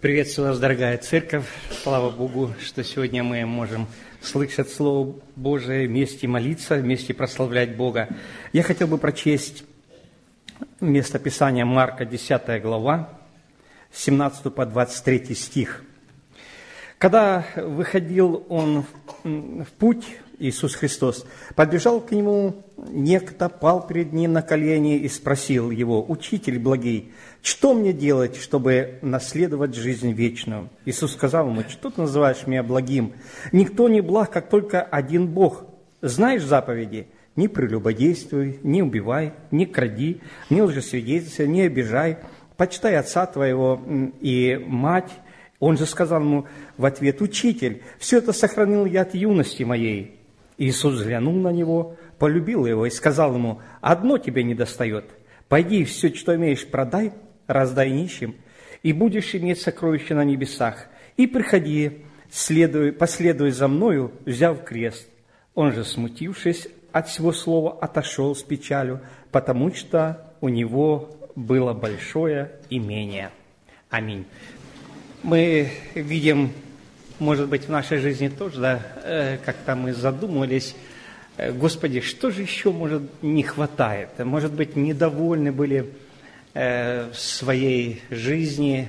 Приветствую вас, дорогая церковь. Слава Богу, что сегодня мы можем слышать Слово Божие, вместе молиться, вместе прославлять Бога. Я хотел бы прочесть место Писания Марка, 10 глава, 17 по 23 стих. Когда выходил Он в путь, Иисус Христос, подбежал к Нему некто, пал перед Ним на колени и спросил Его: «Учитель благий, что мне делать, чтобы наследовать жизнь вечную?» Иисус сказал ему: «Что ты называешь меня благим? Никто не благ, как только один Бог. Знаешь заповеди? Не прелюбодействуй, не убивай, не кради, не лжесвидетельствуй, не обижай, почитай отца твоего и мать». Он же сказал ему в ответ: «Учитель, все это сохранил я от юности моей». Иисус взглянул на него, полюбил его и сказал ему: «Одно тебе недостает. Пойди, все, что имеешь, продай, раздай нищим, и будешь иметь сокровища на небесах. И приходи, последуй за мною, взяв крест». Он же, смутившись от всего слова, отошел с печалью, потому что у него было большое имение. Аминь. Мы видим, может быть, в нашей жизни тоже, да, как-то мы задумывались: Господи, что же еще, может, не хватает? Может быть, недовольны были в своей жизни,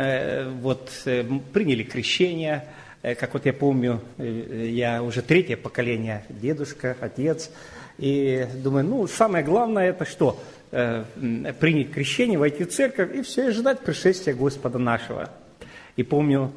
приняли крещение, как вот я помню, я уже третье поколение, дедушка, отец, и думаю, самое главное это что? Принять крещение, войти в церковь и все, и ждать пришествия Господа нашего. И помню,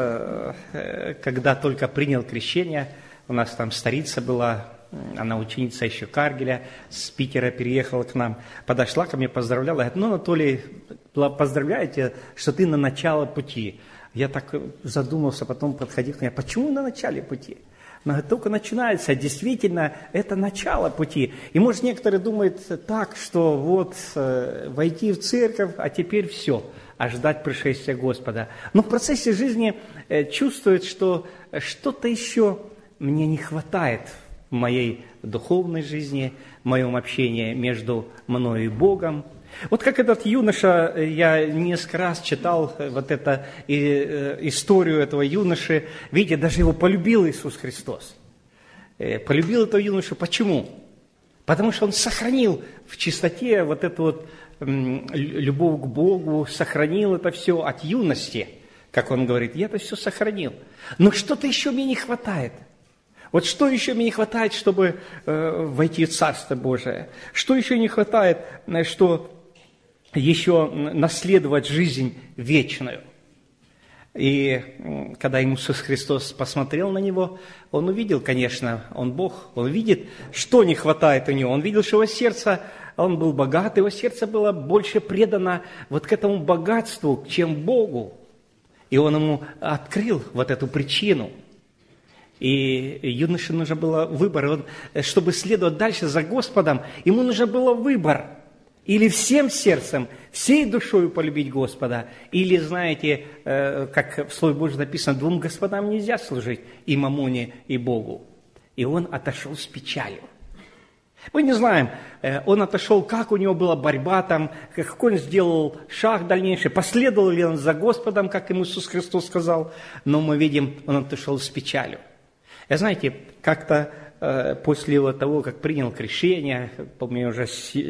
когда только принял крещение, у нас там старица была, она ученица еще Каргеля, с Питера переехала к нам, подошла ко мне, поздравляла, говорит: Анатолий, поздравляйте, что ты на начало пути. Я так задумался, потом подходил к ней: почему на начале пути? Она говорит: только начинается, действительно, это начало пути. И, может, некоторые думают так, что войти в церковь, а теперь все, а ждать пришествия Господа. Но в процессе жизни чувствует, что что-то еще мне не хватает в моей духовной жизни, в моем общении между мною и Богом. Вот как этот юноша, я несколько раз читал историю этого юноши. Видите, даже его полюбил Иисус Христос. Полюбил этого юношу. Почему? Потому что он сохранил в чистоте любовь к Богу, сохранил это все от юности, как он говорит. Я это все сохранил. Но что-то еще мне не хватает. Вот что еще мне не хватает, чтобы войти в Царство Божие? Что еще не хватает, что еще наследовать жизнь вечную? И когда Иисус Христос посмотрел на него, он увидел, конечно, он Бог, он видит, что не хватает у него. Он видел, что его сердце, он был богат, его сердце было больше предано к этому богатству, чем Богу. И он ему открыл эту причину. И юноше нужно было выбор. Чтобы следовать дальше за Господом, ему нужно было выбор. Или всем сердцем, всей душою полюбить Господа, или, знаете, как в Слове Божьем написано, двум господам нельзя служить, и мамоне, и Богу. И он отошел с печалью. Мы не знаем, он отошел, как у него была борьба там, какой он сделал шаг дальнейший, последовал ли он за Господом, как ему Иисус Христос сказал, но мы видим, он отошел с печалью. И знаете, как-то после того, как принял крещение, помню, уже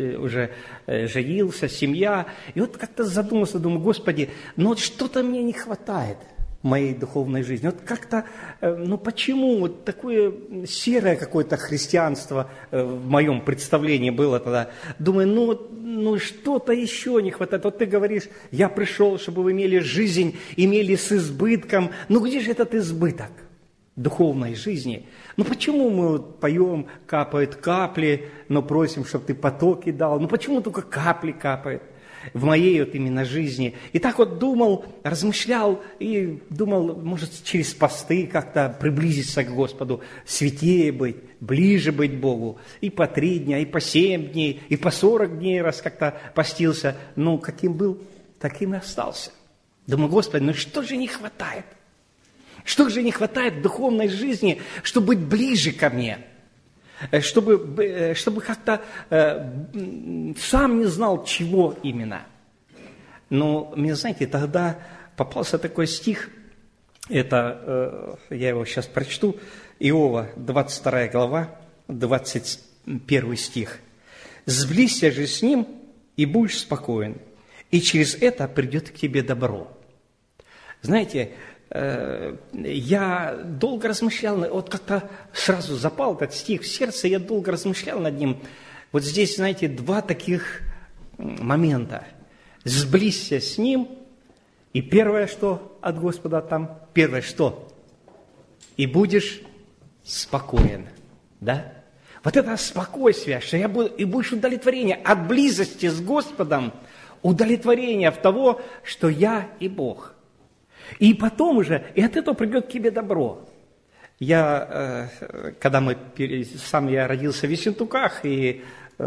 женился, семья, и как-то задумался, думаю: Господи, что-то мне не хватает в моей духовной жизни. Как-то, почему такое серое какое-то христианство в моем представлении было тогда? Думаю, что-то еще не хватает. Ты говоришь: я пришел, чтобы вы имели жизнь, имели с избытком. Где же этот избыток духовной жизни? Почему мы поем, капают капли, но просим, чтобы ты потоки дал? Почему только капли капают в моей именно жизни? И так думал, размышлял и думал, может, через посты как-то приблизиться к Господу, святее быть, ближе быть Богу. И по 3 дня, и по 7 дней, и по 40 дней раз как-то постился. Каким был, таким и остался. Думаю: Господи, что же не хватает? Что же не хватает в духовной жизни, чтобы быть ближе ко мне? Чтобы как-то сам не знал, чего именно. Но, знаете, тогда попался такой стих, это, я его сейчас прочту, Иова, 22 глава, 21 стих. «Сблизься же с ним, и будешь спокоен, и через это придет к тебе добро». Знаете, я долго размышлял, вот как-то сразу запал этот стих в сердце, я долго размышлял над ним. Вот здесь, знаете, два таких момента. Сблизься с ним, и первое, что от Господа там, первое, что? И будешь спокоен, да? Вот это спокойствие, что я буду, и будешь удовлетворение от близости с Господом, удовлетворение в того, что я и Бог. И потом уже, и от этого придет к тебе добро. Я, когда сам я родился в Ессентуках, и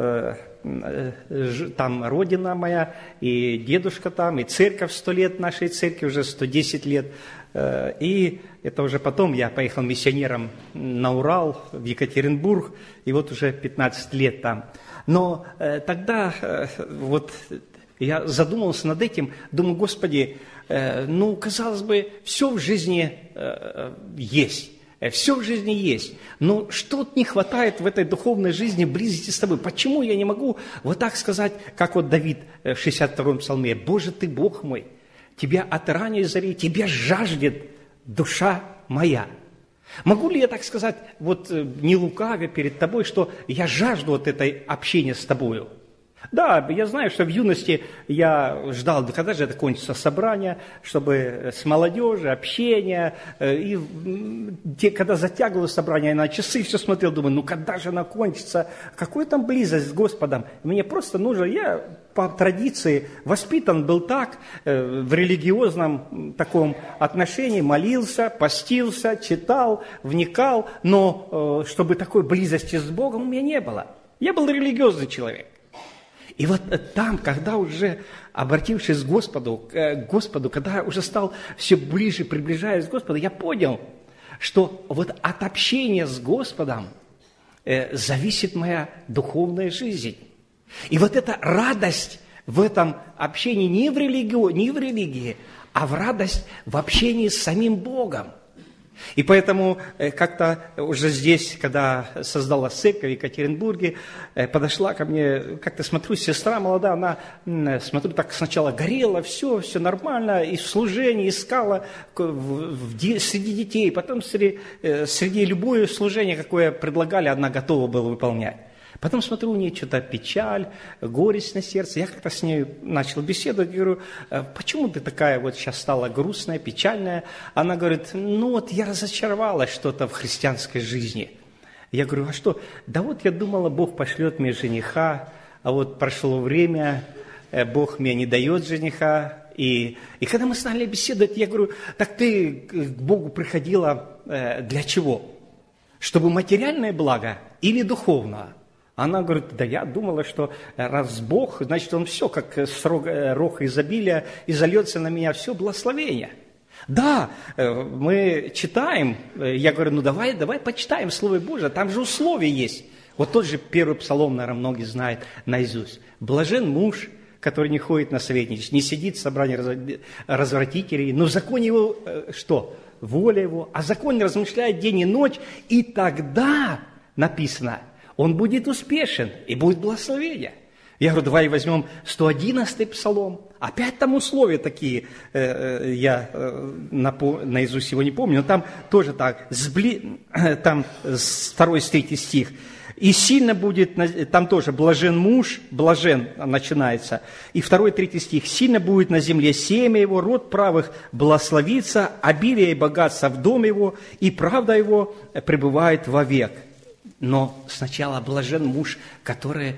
там родина моя, и дедушка там, и церковь 100 лет нашей церкви, уже 110 лет. И это уже потом я поехал миссионером на Урал, в Екатеринбург, и вот уже 15 лет там. Но тогда вот я задумался над этим, думаю, Господи, казалось бы, все в жизни есть. Все в жизни есть, но что-то не хватает в этой духовной жизни близости с тобой. Почему я не могу вот так сказать, как вот Давид в 62-м псалме: «Боже, ты Бог мой, тебя от ранней зари, тебя жаждет душа моя». Могу ли я так сказать, вот не лукавя перед тобой, что я жажду вот этой общения с тобою? Да, я знаю, что в юности я ждал, когда же это кончится собрание, чтобы с молодежью, общение. И когда затягивалось собрание, я на часы все смотрел, думаю, когда же оно кончится? Какая там близость с Господом? Мне просто нужно, я по традиции воспитан был так, в религиозном таком отношении, молился, постился, читал, вникал, но чтобы такой близости с Богом у меня не было. Я был религиозный человек. И вот там, когда уже, обратившись к Господу, когда уже стал все ближе, приближаясь к Господу, я понял, что вот от общения с Господом зависит моя духовная жизнь. И вот эта радость в этом общении не в религии, а в радость в общении с самим Богом. И поэтому как-то уже здесь, когда создалась церковь в Екатеринбурге, подошла ко мне, как-то смотрю, сестра молодая, она, смотрю, так сначала горела, все нормально, и в служении искала среди детей, потом среди любое служение, какое предлагали, она готова была выполнять. Потом смотрю, у нее что-то печаль, горесть на сердце. Я как-то с ней начал беседовать, говорю, почему ты такая вот сейчас стала грустная, печальная? Она говорит, я разочаровалась что-то в христианской жизни. Я говорю, а что? Да вот я думала, Бог пошлет мне жениха, а вот прошло время, Бог мне не дает жениха. И когда мы стали беседовать, я говорю, так ты к Богу приходила для чего? Чтобы материальное благо или духовное? Она говорит, да я думала, что раз Бог, значит, Он все, как рог изобилия, и зальется на меня все благословение. Да, мы читаем, я говорю, давай почитаем Слово Божие, там же условия есть. Вот тот же первый псалом, наверное, многие знают наизусть. Блажен муж, который не ходит на советничество, не сидит в собрании развратителей, но в законе его что? Воля его, а закон размышляет день и ночь, и тогда написано, он будет успешен, и будет благословение. Я говорю, давай возьмем 111-й псалом. Опять там условия такие, я наизусть его не помню, но там тоже так, там 2-3 стих. И сильно будет, там тоже блажен муж, блажен начинается. И 2-3 стих. Сильно будет на земле семя его, род правых благословится, обилие и богатство в дом его, и правда его пребывает вовек. Но сначала блажен муж, который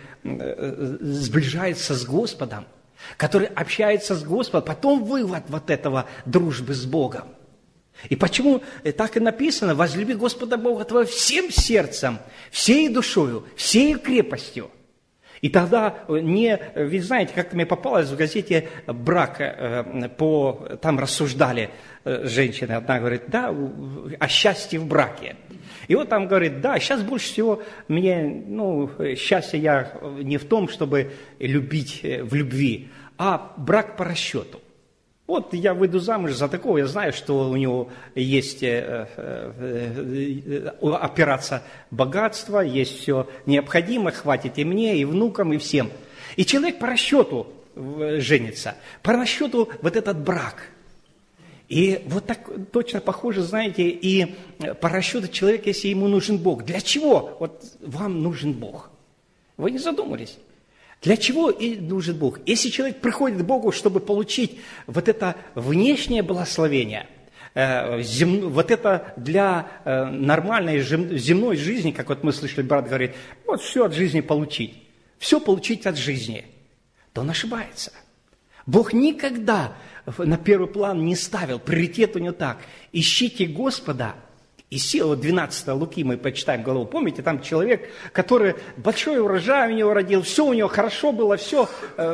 сближается с Господом, который общается с Господом, потом вывод вот этого дружбы с Богом. И почему так и написано, возлюби Господа Бога твоего всем сердцем, всей душою, всей крепостью. И тогда, ведь знаете, как мне попалось в газете «Брак», там рассуждали женщины, одна говорит, да, о счастье в браке. И вот там говорит, да, сейчас больше всего мне, счастье я не в том, чтобы любить в любви, а брак по расчету. Вот я выйду замуж за такого, я знаю, что у него есть опираться богатство, есть все необходимое, хватит и мне, и внукам, и всем. И человек по расчету женится, по расчету вот этот брак. И вот так точно похоже, знаете, и по расчету человека, если ему нужен Бог. Для чего вот вам нужен Бог? Вы не задумались? Для чего и нужен Бог? Если человек приходит к Богу, чтобы получить вот это внешнее благословение, вот это для нормальной земной жизни, как вот мы слышали, брат говорит, вот все от жизни получить, все получить от жизни, то он ошибается. Бог никогда на первый план не ставил, приоритет у него так: ищите Господа. И сила, 12 Луки мы почитаем главу, помните, там человек, который большой урожай у него родил, все у него хорошо было, все,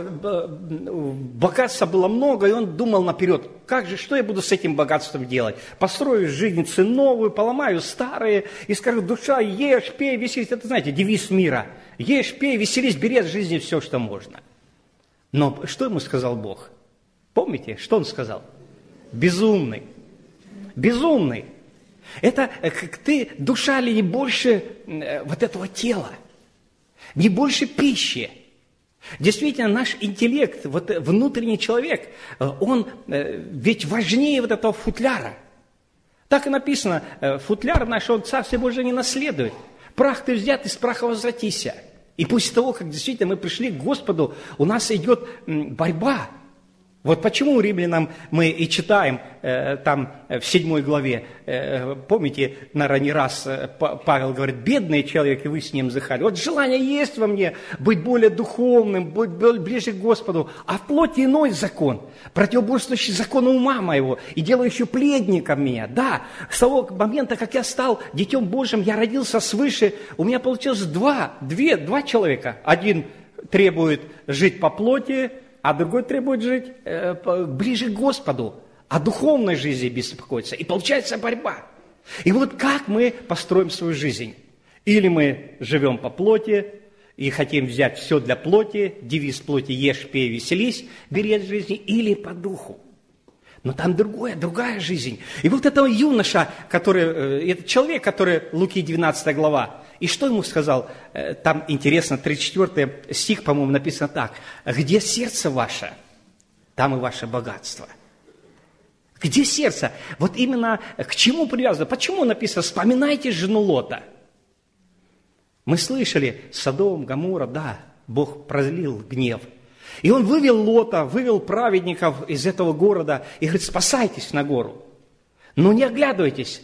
богатства было много, и он думал наперед, как же, что я буду с этим богатством делать? Построю жизнь новую, поломаю старые, и скажу, душа, ешь, пей, веселись. Это, знаете, девиз мира. Ешь, пей, веселись, бери от жизни все, что можно. Но что ему сказал Бог? Помните, что он сказал? Безумный. Безумный. Это ты, душа ли, не больше вот этого тела, не больше пищи. Действительно, наш интеллект, вот внутренний человек, он ведь важнее вот этого футляра. Так и написано, футляр наш, он Царствие Божие не наследует. Прах ты взят, из праха возвратися. И после того, как действительно мы пришли к Господу, у нас идет борьба. Вот почему римлянам мы и читаем там в 7 главе, помните, наверное, не раз Павел говорит, бедный человек, и вы с ним зыхали. Вот желание есть во мне быть более духовным, быть ближе к Господу, а в плоти иной закон, противоборствующий закону ума моего и делающий пледником меня. Да, с того момента, как я стал Детем Божьим, я родился свыше, у меня получилось два человека. Один требует жить по плоти, а другой требует жить ближе к Господу, о духовной жизни беспокоиться. И получается борьба. И вот как мы построим свою жизнь? Или мы живем по плоти и хотим взять все для плоти, девиз плоти «Ешь, пей, веселись», бери от жизни, или по духу. Но там другая жизнь. И вот этого юноша, этот человек, который, Луки 12 глава, и что ему сказал? Там интересно, 34 стих, по-моему, написано так. «Где сердце ваше, там и ваше богатство». Где сердце? Вот именно к чему привязано? Почему написано «Вспоминайте жену Лота»? Мы слышали, Содом, Гоморра, да, Бог пролил гнев. И он вывел Лота, вывел праведников из этого города и говорит, спасайтесь на гору. Но не оглядывайтесь.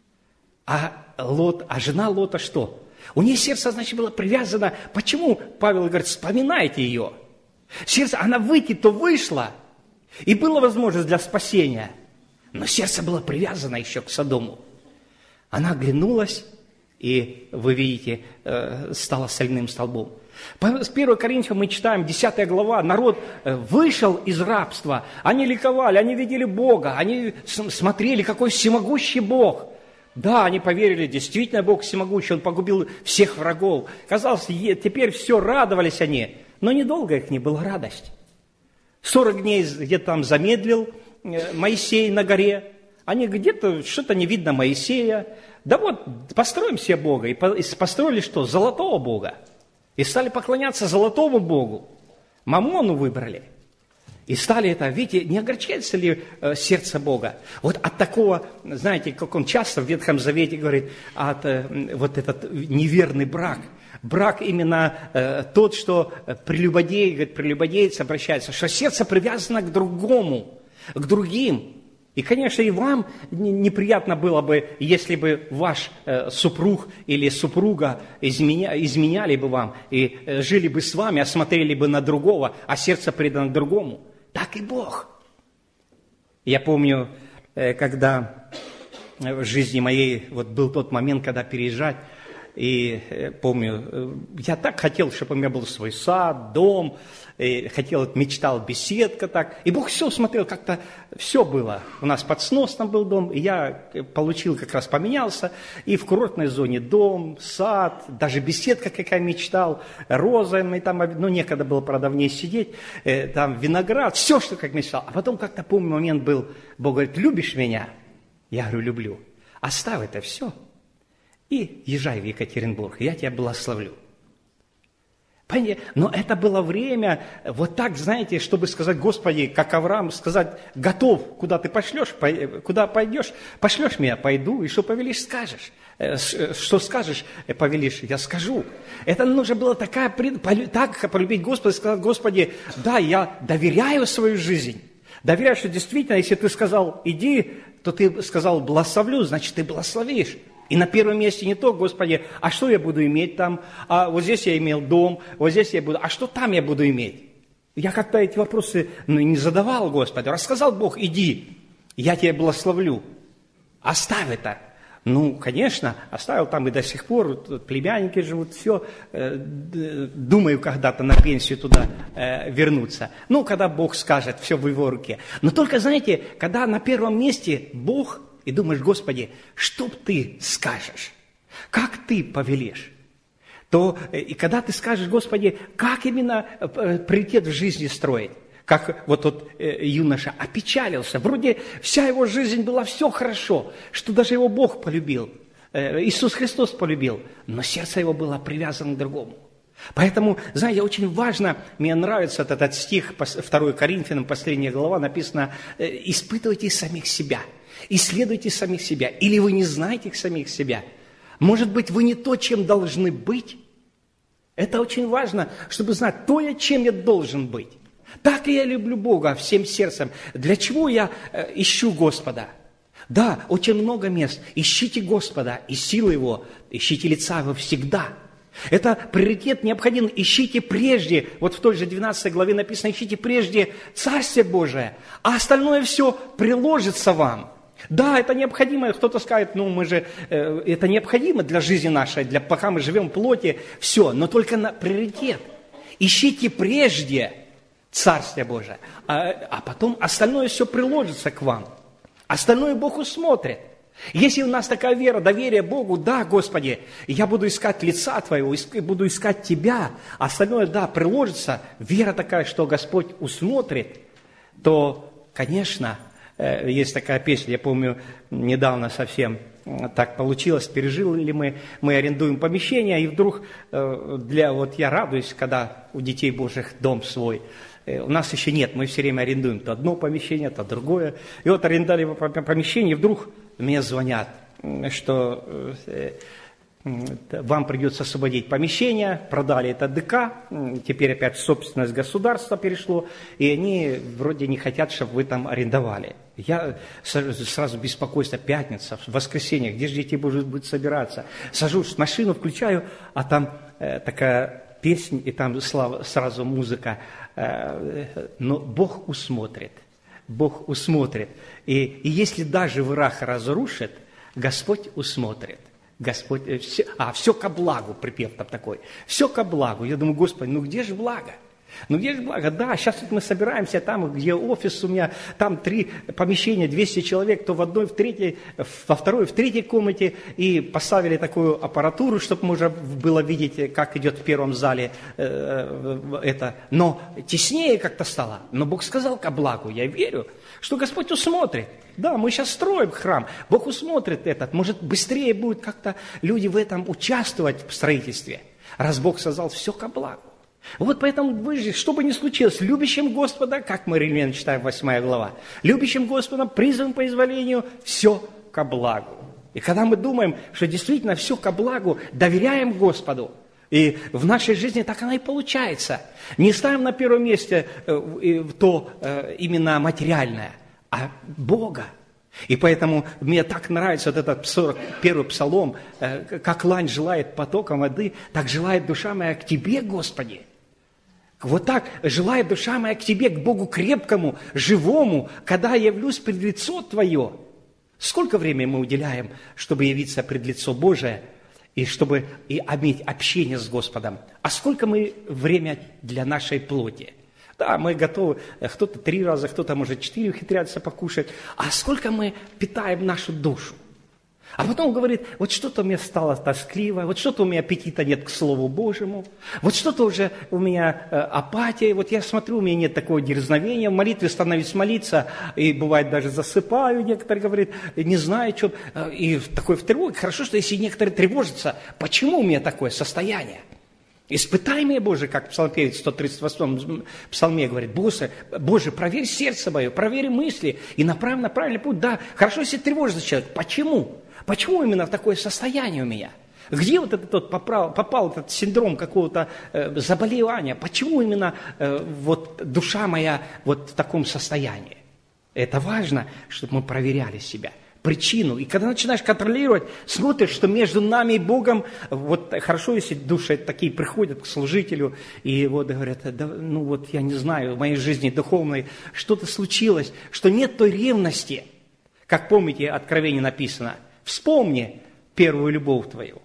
А жена Лота что? У нее сердце, значит, было привязано. Почему Павел говорит, вспоминайте ее? Сердце, она выйти, то вышла. И была возможность для спасения. Но сердце было привязано еще к Содому. Она оглянулась, и, вы видите, стала сольным столбом. С 1 Коринфянам мы читаем, 10 глава, народ вышел из рабства, они ликовали, они видели Бога, они смотрели, какой всемогущий Бог. Да, они поверили, действительно Бог всемогущий, Он погубил всех врагов. Казалось, теперь все, радовались они, но недолго их не была радость. 40 дней где-то там замедлил Моисей на горе, они где-то, что-то не видно Моисея. Да вот, построим себе Бога, и построили что? Золотого Бога. И стали поклоняться золотому Богу. Мамону выбрали. И стали это, видите, не огорчается ли сердце Бога? Вот от такого, знаете, как он часто в Ветхом Завете говорит, вот этот неверный брак. Брак именно тот, что прелюбодеец обращается, что сердце привязано к другому, к другим. И, конечно, и вам неприятно было бы, если бы ваш супруг или супруга изменяли бы вам и жили бы с вами, а смотрели бы на другого, а сердце предано другому. Так и Бог. Я помню, когда в жизни моей вот был тот момент, когда переезжать, И помню, я так хотел, чтобы у меня был свой сад, дом, и хотел, мечтал, беседка так. И Бог все смотрел, как-то все было. У нас под сносом был дом, и я получил, как раз поменялся. И в курортной зоне дом, сад, даже беседка, как я мечтал, розами там, ну, некогда было, правда, в ней сидеть, там виноград, все, что как мечтал. А потом как-то, помню, момент был, Бог говорит, любишь меня? Я говорю, люблю. Оставь это все и езжай в Екатеринбург, я тебя благословлю. Но это было время, вот так, знаете, чтобы сказать, Господи, как Авраам, сказать, готов, куда ты пошлешь, куда пойдешь, пошлешь меня, пойду, и что повелишь, скажешь. Что скажешь, повелишь, я скажу. Это нужно было так полюбить Господа, сказать, Господи, да, я доверяю свою жизнь. Доверяю, что действительно, если ты сказал, иди, то ты сказал, благословлю, значит, ты благословишь. И на первом месте не то, Господи, а что я буду иметь там? А вот здесь я имел дом, вот здесь я буду, а что там я буду иметь? Я как-то эти вопросы не задавал Господу. Рассказал Бог, иди, я тебя благословлю. Оставь это. Ну, конечно, оставил там и до сих пор, племянники живут, все. Думаю, когда-то на пенсию туда вернуться. Ну, когда Бог скажет, все в его руке. Но только, знаете, когда на первом месте Бог, и думаешь, Господи, что ты скажешь? Как ты повелишь? То, и когда ты скажешь, Господи, как именно приоритет в жизни строить? Как вот тот юноша опечалился. Вроде вся его жизнь была все хорошо, что даже его Бог полюбил. Иисус Христос полюбил. Но сердце его было привязано к другому. Поэтому, знаете, очень важно, мне нравится этот стих, 2 Коринфянам, последняя глава, написано, испытывайте самих себя. Исследуйте самих себя. Или вы не знаете самих себя. Может быть, вы не то, чем должны быть. Это очень важно, чтобы знать то, чем я должен быть. Так ли я люблю Бога всем сердцем? Для чего я ищу Господа? Да, очень много мест. Ищите Господа и силы Его. Ищите лица Его всегда. Это приоритет необходим. Ищите прежде, вот в той же 12 главе написано, ищите прежде Царствие Божие, а остальное все приложится вам. Да, это необходимо. Кто-то скажет, ну мы же, это необходимо для жизни нашей, пока мы живем в плоти, все, но только на приоритет. Ищите прежде Царствие Божие, а потом остальное все приложится к вам. Остальное Бог усмотрит. Если у нас такая вера, доверие Богу, да, Господи, я буду искать лица Твоего, буду искать Тебя, остальное, да, приложится, вера такая, что Господь усмотрит, то, конечно, есть такая песня, я помню, недавно совсем так получилось, пережили мы арендуем помещение, и вдруг вот я радуюсь, когда у детей Божьих дом свой. У нас еще нет, мы все время арендуем то одно помещение, то другое. И вот арендовали помещение, и вдруг мне звонят, что вам придется освободить помещение, продали это ДК, теперь опять собственность государства перешло, и они вроде не хотят, чтобы вы там арендовали. Я сразу беспокойство, пятница, воскресенье, где же дети будут собираться? Сажусь, машину включаю, а там такая песня, и там сразу музыка. Но Бог усмотрит. Бог усмотрит. И если даже враг разрушит, Господь усмотрит. Господь, все ко благу, припев там такой. Все ко благу. Я думаю, Господи, ну где же благо? Ну где же благо? Да, сейчас вот мы собираемся там, где офис у меня, там 3 помещения, 200 человек, то в одной, в третьей, во второй, в третьей комнате, и поставили такую аппаратуру, чтобы можно было видеть, как идет в первом зале это. Но теснее как-то стало. Но Бог сказал ко благу, я верю, что Господь усмотрит. Да, мы сейчас строим храм, Бог усмотрит этот. Может, быстрее будет как-то люди в этом участвовать в строительстве, раз Бог сказал все ко благу. Вот поэтому вы же, что бы ни случилось, любящим Господа, как мы Римлян читаем, 8 глава, любящим Господа, призван по изволению, все ко благу. И когда мы думаем, что действительно все ко благу, доверяем Господу, и в нашей жизни так оно и получается. Не ставим на первом месте то именно материальное, а Бога. И поэтому мне так нравится вот этот 41-й псалом, как лань желает потоком воды, так желает душа моя к Тебе, Господи. Вот так желает душа моя к Тебе, к Богу крепкому, живому, когда я явлюсь пред лицо Твое. Сколько времени мы уделяем, чтобы явиться пред лицо Божие и чтобы иметь общение с Господом. А сколько мы время для нашей плоти? Да, мы готовы, кто-то 3 раза, кто-то, может, 4 ухитряется покушать. А сколько мы питаем нашу душу? А потом говорит, вот что-то мне стало тоскливо, вот что-то у меня аппетита нет к Слову Божьему, вот что-то уже у меня апатия, вот я смотрю, у меня нет такого дерзновения, в молитве становлюсь молиться, и бывает даже засыпаю, некоторые говорят, не знаю, что, и такой в тревоге. Хорошо, что если некоторые тревожатся, почему у меня такое состояние? Испытай меня, Боже, как псалмопевец в 138-м псалме говорит, Боже, проверь сердце мое, проверь мысли и направь на правильный путь. Да, хорошо, если тревожится человек. Почему? Почему именно в такое состояние у меня? Где вот этот попал этот синдром какого-то заболевания? Почему именно вот душа моя вот в таком состоянии? Это важно, чтобы мы проверяли себя. Причину. И когда начинаешь контролировать, смотришь, что между нами и Богом, вот хорошо, если души такие приходят к служителю, и вот говорят, да, ну вот я не знаю, в моей жизни духовной что-то случилось, что нет той ревности, как помните, Откровение написано, вспомни первую любовь твою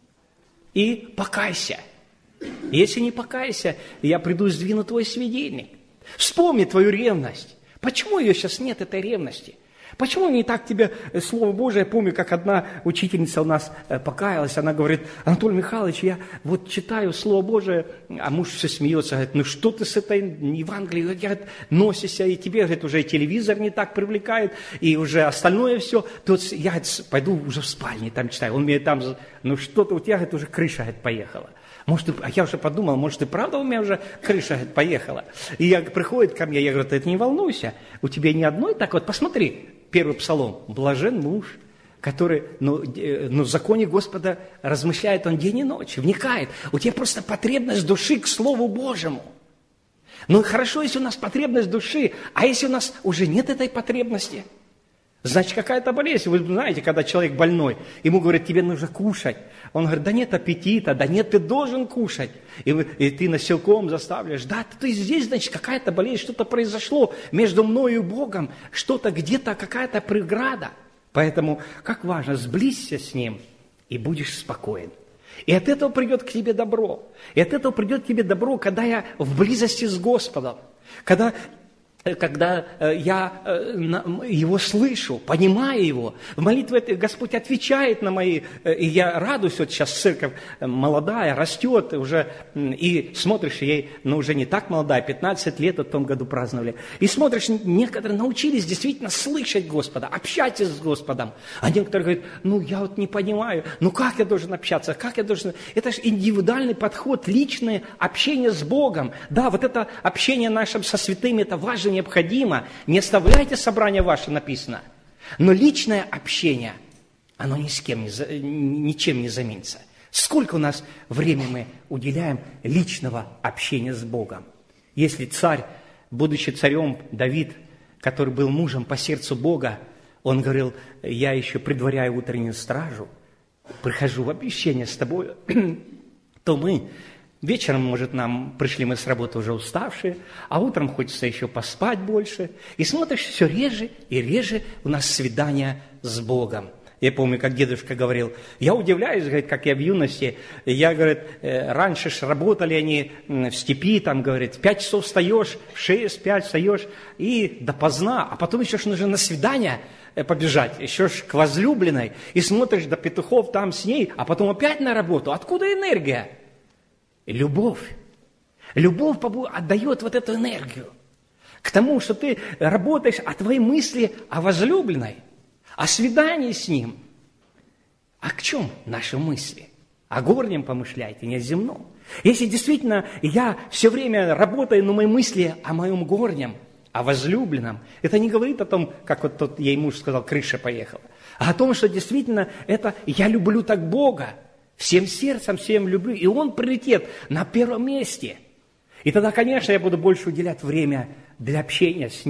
и покайся. Если не покайся, я приду и сдвину твой светильник. Вспомни твою ревность. Почему ее сейчас нет, этой ревности? Почему не так тебе Слово Божие? Я помню, как одна учительница у нас покаялась, она говорит, Анатолий Михайлович, я вот читаю Слово Божие, а муж все смеется, говорит, ну что ты с этой Евангелией, говорит, носишься, и тебе, говорит, уже и телевизор не так привлекает, и уже остальное все. Тут я говорит, пойду уже в спальне там читаю, он мне там, ну что-то у тебя, говорит, уже крыша, говорит, поехала. Может, а я уже подумал, может, и правда у меня уже крыша, говорит, поехала. И приходит ко мне, я говорю, ты не волнуйся, у тебя ни одной так вот, посмотри, первый псалом, блажен муж, который в законе Господа размышляет он день и ночь, вникает. У тебя просто потребность души к Слову Божьему. Ну хорошо, если у нас потребность души, а если у нас уже нет этой потребности, значит, какая-то болезнь. Вы знаете, когда человек больной, ему говорят, тебе нужно кушать. Он говорит, да нет аппетита, да нет, ты должен кушать. И ты насилком заставляешь. Да, ты здесь, значит, какая-то болезнь, что-то произошло между мною и Богом, что-то где-то, какая-то преграда. Поэтому, как важно, сблизься с Ним, и будешь спокоен. И от этого придет к тебе добро. И от этого придет к тебе добро, когда я в близости с Господом. Когда я Его слышу, понимаю Его, в молитве Господь отвечает на мои, и я радуюсь, вот сейчас церковь молодая, растет уже, и смотришь, ей, уже не так молодая, 15 лет в том году праздновали, и смотришь, некоторые научились действительно слышать Господа, общаться с Господом, а некоторые говорят, я вот не понимаю, как я должен общаться, как я должен, это же индивидуальный подход, личное общение с Богом, да, вот это общение наше со святыми, это важно, необходимо. Не оставляйте собрания ваше, написано. Но личное общение, оно ничем не заменится. Сколько у нас времени мы уделяем личного общения с Богом? Если царь, будучи царем Давид, который был мужем по сердцу Бога, он говорил, я еще предваряю утреннюю стражу, прихожу в общение с тобой, то мы вечером, может, пришли мы с работы уже уставшие, а утром хочется еще поспать больше. И смотришь, все реже и реже у нас свидания с Богом. Я помню, как дедушка говорил, я удивляюсь, говорит, как я в юности, я, говорит, раньше ж работали они в степи, там, говорит, в 5 часов встаешь, в 6-5 встаешь, и допоздна, а потом еще ж нужно на свидание побежать, еще ж к возлюбленной, и смотришь до петухов там с ней, а потом опять на работу. Откуда энергия? Любовь. Любовь отдает вот эту энергию к тому, что ты работаешь, а твои мысли о возлюбленной, о свидании с ним. А к чем наши мысли? О горнем помышляйте, не о земном. Если действительно я все время работаю, но мои мысли о моем горнем, о возлюбленном, это не говорит о том, как вот тот ей муж сказал, крыша поехала, а о том, что действительно это я люблю так Бога, всем сердцем, всем люблю, и Он приоритет на первом месте. И тогда, конечно, я буду больше уделять время для общения с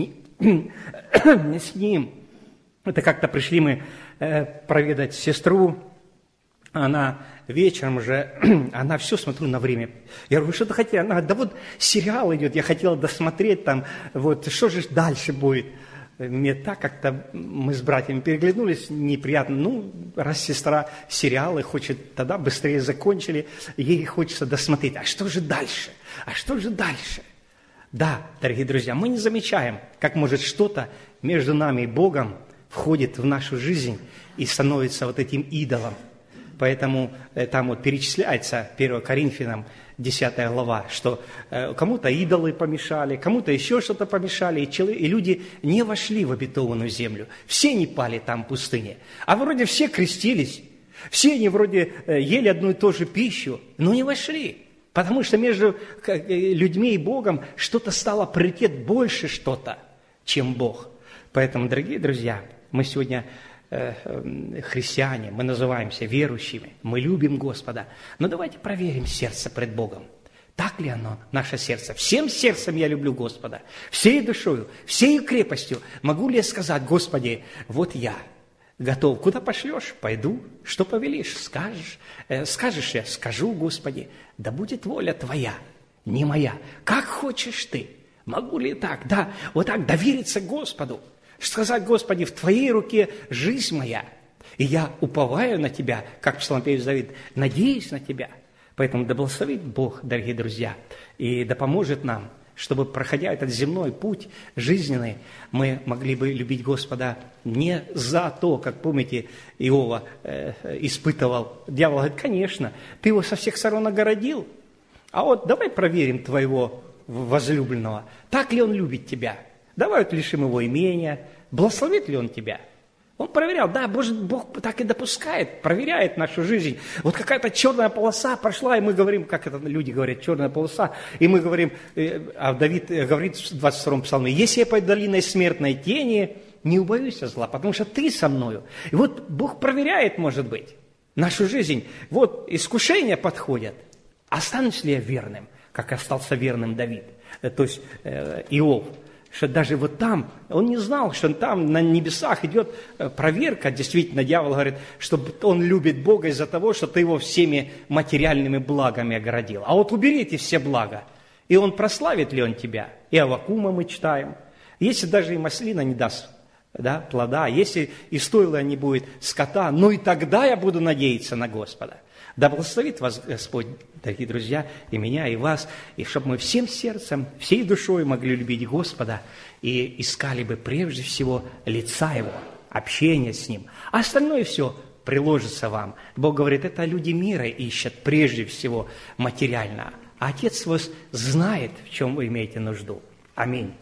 Ним. Это как-то пришли мы проведать сестру, она вечером уже, она все, смотрю на время. Я говорю, вы что-то хотели? Она говорит, да вот сериал идет, я хотела досмотреть там, вот, что же дальше будет? мне так как-то, мы с братьями переглянулись, неприятно. Ну, раз сестра сериалы хочет, тогда быстрее закончили, ей хочется досмотреть. А что же дальше? А что же дальше? Да, дорогие друзья, мы не замечаем, как может что-то между нами и Богом входит в нашу жизнь и становится вот этим идолом. Поэтому там вот перечисляется 1 Коринфянам 10 глава, что кому-то идолы помешали, кому-то еще что-то помешали, и люди не вошли в обетованную землю. Все не пали там в пустыне. А вроде все крестились, все они вроде ели одну и ту же пищу, но не вошли. Потому что между людьми и Богом что-то стало приоритет больше что-то, чем Бог. Поэтому, дорогие друзья, мы сегодня христиане, мы называемся верующими, мы любим Господа. Но давайте проверим сердце пред Богом. Так ли оно, наше сердце? Всем сердцем я люблю Господа, всей душою, всей крепостью. Могу ли я сказать: Господи, вот я готов. Куда пошлешь? Пойду. Что повелишь? Скажешь. Скажешь я? Скажу, Господи. Да будет воля Твоя, не моя. Как хочешь Ты. Могу ли так? Да, вот так довериться Господу. Сказать: Господи, в Твоей руке жизнь моя, и я уповаю на Тебя, как псалмопевец Давид, надеюсь на Тебя. Поэтому да благословит Бог, дорогие друзья, и да поможет нам, чтобы, проходя этот земной путь жизненный, мы могли бы любить Господа не за то, как, помните, Иова испытывал. Дьявол говорит: конечно, ты его со всех сторон огородил, а вот давай проверим твоего возлюбленного, так ли он любит тебя. Давай вот лишим его имения, благословит ли он тебя. Он проверял, да, Бог так и допускает, проверяет нашу жизнь. Вот какая-то черная полоса прошла, и мы говорим, как это люди говорят, черная полоса, и мы говорим, а Давид говорит в 22-м псалме: если я по долиной смертной тени, не убоюсь зла, потому что ты со мною. И вот Бог проверяет, может быть, нашу жизнь. Вот искушения подходят. Останусь ли я верным, как остался верным Давид, то есть Иов? Что даже вот там, он не знал, что там на небесах идет проверка. Действительно, дьявол говорит, что он любит Бога из-за того, что ты его всеми материальными благами оградил. А вот убери эти все блага, и он прославит ли он тебя? И Аввакума мы читаем. Если даже и маслина не даст плода, если и стойло не будет скота, ну и тогда я буду надеяться на Господа. Да благословит вас Господь, дорогие друзья, и меня, и вас, и чтобы мы всем сердцем, всей душой могли любить Господа и искали бы прежде всего лица Его, общение с Ним. А остальное все приложится вам. Бог говорит, это люди мира ищут прежде всего материально. А Отец вас знает, в чем вы имеете нужду. Аминь.